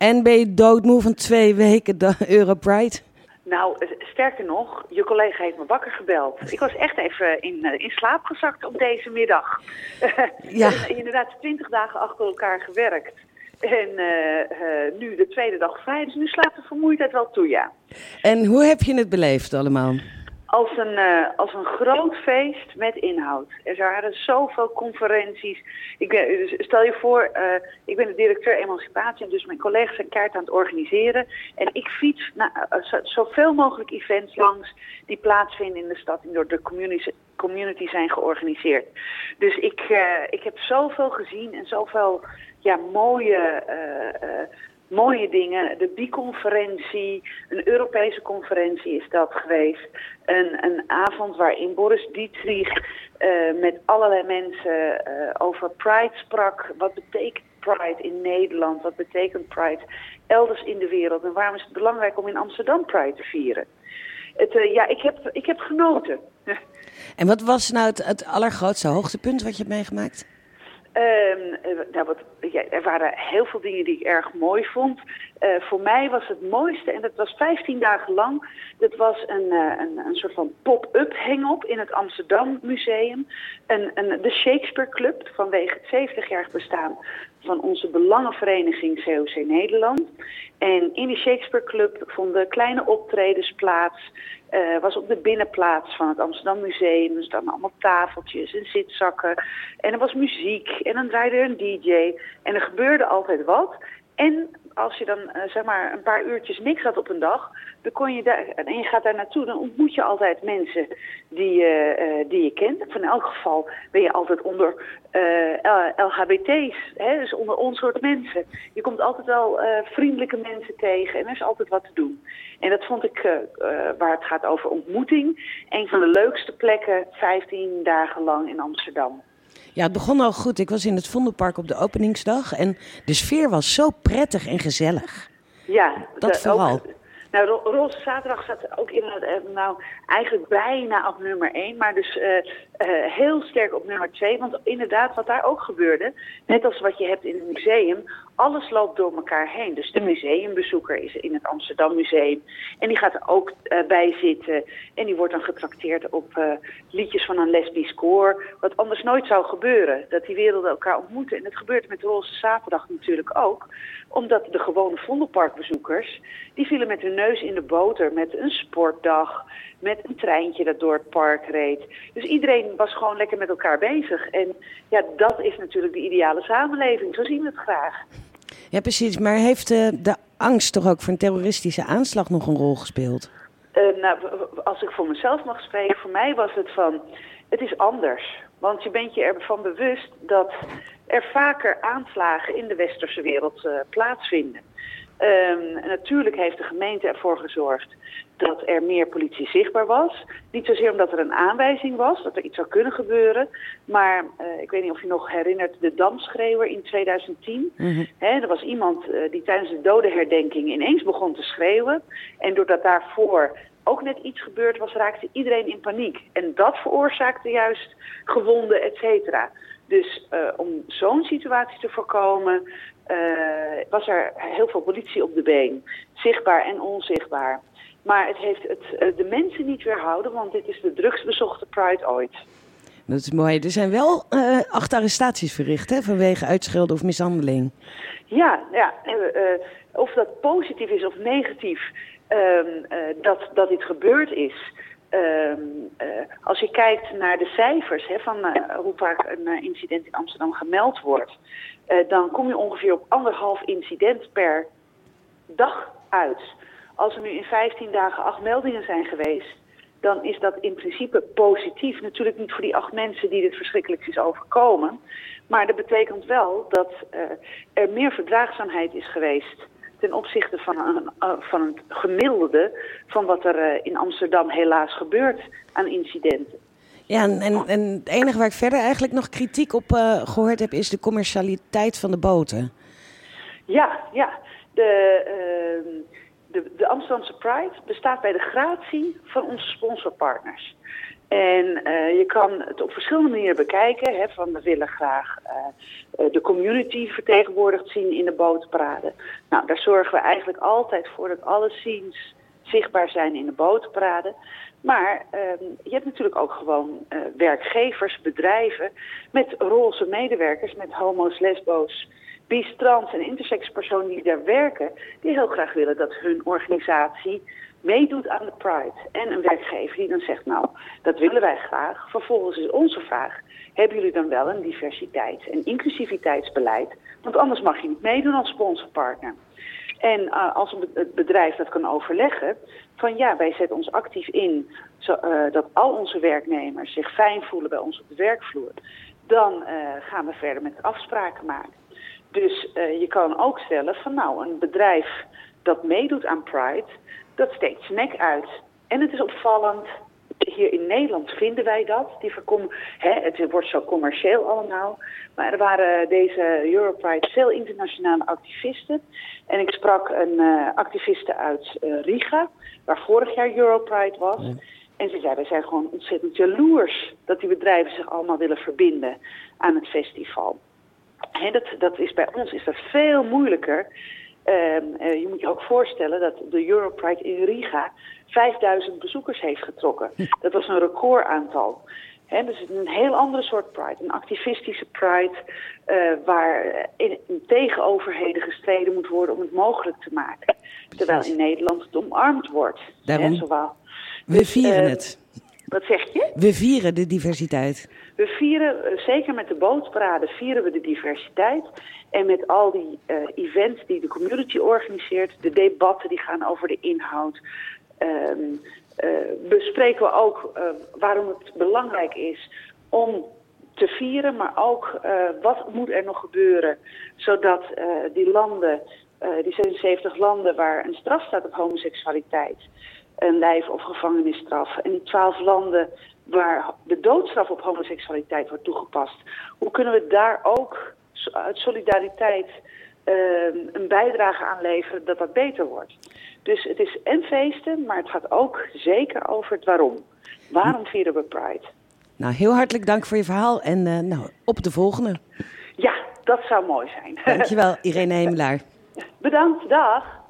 En ben je doodmoe van 2 weken de Europride? Nou, sterker nog, je collega heeft me wakker gebeld. Ik was echt even in slaap gezakt op deze middag. Ja. Inderdaad 20 dagen achter elkaar gewerkt. En nu de tweede dag vrij, dus nu slaat de vermoeidheid wel toe, ja. En hoe heb je het beleefd allemaal? Als een groot feest met inhoud. Er waren zoveel conferenties. Stel je voor, ik ben de directeur emancipatie, dus mijn collega's zijn kaart aan het organiseren. En ik fiets zoveel mogelijk events langs die plaatsvinden in de stad en door de community zijn georganiseerd. Dus ik heb zoveel gezien en zoveel mooie dingen. De biconferentie, een Europese conferentie is dat geweest. Een avond waarin Boris Dietrich met allerlei mensen over Pride sprak. Wat betekent Pride in Nederland? Wat betekent Pride elders in de wereld? En waarom is het belangrijk om in Amsterdam Pride te vieren? Ik heb genoten. En wat was nou het allergrootste hoogtepunt wat je hebt meegemaakt? Er waren heel veel dingen die ik erg mooi vond. Voor mij was het mooiste, en dat was 15 dagen lang, dat was een soort van pop-up hang-up in het Amsterdam Museum. De Shakespeare Club, vanwege het 70-jarig bestaan van onze belangenvereniging COC Nederland. En in die Shakespeare Club vonden kleine optredens plaats. Was op de binnenplaats van het Amsterdam Museum. Er stonden allemaal tafeltjes en zitzakken. En er was muziek en dan draaide er een DJ. En er gebeurde altijd wat. En als je dan een paar uurtjes niks had op een dag, dan kon je daar, en je gaat daar naartoe, dan ontmoet je altijd mensen die je kent. Van elk geval ben je altijd onder LHBT's, dus onder ons soort mensen. Je komt altijd wel vriendelijke mensen tegen en er is altijd wat te doen. En dat vond ik, waar het gaat over ontmoeting, een van de leukste plekken 15 dagen lang in Amsterdam. Ja, het begon al goed. Ik was in het Vondelpark op de openingsdag en de sfeer was zo prettig en gezellig. Ja, dat vooral. Roze Zaterdag zat ook eigenlijk bijna op nummer 1, maar dus heel sterk op nummer 2. Want inderdaad, wat daar ook gebeurde, net als wat je hebt in het museum, alles loopt door elkaar heen. Dus de museumbezoeker is in het Amsterdam Museum en die gaat er ook bij zitten. En die wordt dan getrakteerd op liedjes van een lesbisch koor, wat anders nooit zou gebeuren. Dat die werelden elkaar ontmoeten. En dat gebeurt met Roze Zaterdag natuurlijk ook, omdat de gewone Vondelparkbezoekers, die vielen met hun neus in de boter met een sportdag, met een treintje dat door het park reed. Dus iedereen was gewoon lekker met elkaar bezig. En ja, dat is natuurlijk de ideale samenleving. Zo zien we het graag. Ja, precies. Maar heeft de angst toch ook voor een terroristische aanslag nog een rol gespeeld? Als ik voor mezelf mag spreken, voor mij was het is anders. Want je bent je ervan bewust dat er vaker aanslagen in de westerse wereld plaatsvinden. Natuurlijk heeft de gemeente ervoor gezorgd dat er meer politie zichtbaar was. Niet zozeer omdat er een aanwijzing was dat er iets zou kunnen gebeuren. Maar ik weet niet of je nog herinnert de Damschreeuwer in 2010. Mm-hmm. Er was iemand die tijdens de dodenherdenking ineens begon te schreeuwen. En doordat daarvoor ook net iets gebeurd was, raakte iedereen in paniek. En dat veroorzaakte juist gewonden, et cetera. Dus om zo'n situatie te voorkomen, was er heel veel politie op de been. Zichtbaar en onzichtbaar. Maar het heeft de mensen niet weerhouden, want dit is de drugstbezochte Pride ooit. Dat is mooi. Er zijn wel 8 arrestaties verricht, hè, vanwege uitschelden of mishandeling. Ja. Of dat positief is of negatief, dat dit gebeurd is. Als je kijkt naar de cijfers van hoe vaak een incident in Amsterdam gemeld wordt, dan kom je ongeveer op 1,5 incident per dag uit. Als er nu in 15 dagen 8 meldingen zijn geweest, dan is dat in principe positief. Natuurlijk niet voor die 8 mensen die dit verschrikkelijks is overkomen. Maar dat betekent wel dat er meer verdraagzaamheid is geweest ten opzichte van het gemiddelde van wat er in Amsterdam helaas gebeurt aan incidenten. Ja, en het enige waar ik verder eigenlijk nog kritiek op gehoord heb, is de commercialiteit van de boten. Ja. De Amsterdamse Pride bestaat bij de gratie van onze sponsorpartners. En je kan het op verschillende manieren bekijken. Hè, van we willen graag de community vertegenwoordigd zien in de botenparade. Nou, daar zorgen we eigenlijk altijd voor dat alle scenes zichtbaar zijn in de botenparade. Maar je hebt natuurlijk ook gewoon werkgevers, bedrijven met roze medewerkers, met homo's, lesbo's, bis, trans en intersexpersonen die daar werken, die heel graag willen dat hun organisatie meedoet aan de Pride. En een werkgever die dan zegt, nou, dat willen wij graag. Vervolgens is onze vraag, hebben jullie dan wel een diversiteits- en inclusiviteitsbeleid? Want anders mag je niet meedoen als sponsorpartner. En als het bedrijf dat kan overleggen, van ja, wij zetten ons actief in dat al onze werknemers zich fijn voelen bij ons op de werkvloer, dan gaan we verder met afspraken maken. Dus je kan ook stellen van nou, een bedrijf dat meedoet aan Pride, dat steekt zijn nek uit. En het is opvallend, hier in Nederland vinden wij dat. Het wordt zo commercieel allemaal. Maar er waren deze Europride veel internationale activisten. En ik sprak een activiste uit Riga, waar vorig jaar Europride was. Ja. En ze zei, wij zijn gewoon ontzettend jaloers dat die bedrijven zich allemaal willen verbinden aan het festival. Dat is bij ons is dat veel moeilijker. Je moet je ook voorstellen dat de Europride in Riga 5000 bezoekers heeft getrokken. Dat was een recordaantal. Dus een heel andere soort Pride. Een activistische Pride waar in tegenoverheden gestreden moet worden om het mogelijk te maken. Terwijl in Nederland het omarmd wordt. We vieren het. Wat zeg je? We vieren de diversiteit. We vieren, zeker met de bootparade, vieren we de diversiteit. En met al die events die de community organiseert, de debatten die gaan over de inhoud, bespreken we ook waarom het belangrijk is om te vieren, maar ook wat moet er nog gebeuren, zodat die landen, die 77 landen waar een straf staat op homoseksualiteit, een lijf- of gevangenisstraf, en die 12 landen waar de doodstraf op homoseksualiteit wordt toegepast, hoe kunnen we daar ook uit solidariteit een bijdrage aan leveren dat dat beter wordt. Dus het is en feesten, maar het gaat ook zeker over het waarom. Waarom vieren we Pride? Nou, heel hartelijk dank voor je verhaal en op de volgende. Ja, dat zou mooi zijn. Dankjewel, Irene Hemelaar. Bedankt, dag.